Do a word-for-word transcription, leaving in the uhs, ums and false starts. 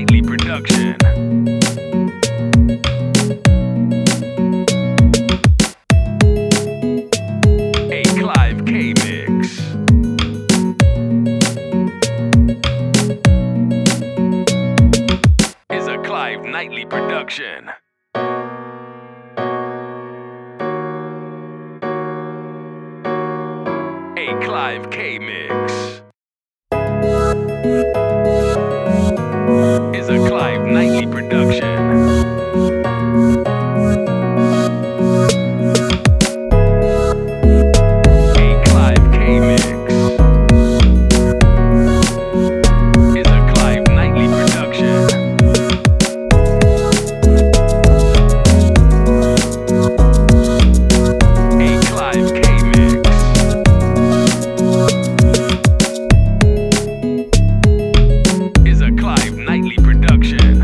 Nightly production. A Clive K mix. Is a Clive Nightly production. A Clive K mix. Is a Clive Nightly production. A Clive K mix. Is a Clive Nightly production. A Clive K mix. Is a Clive Nightly production.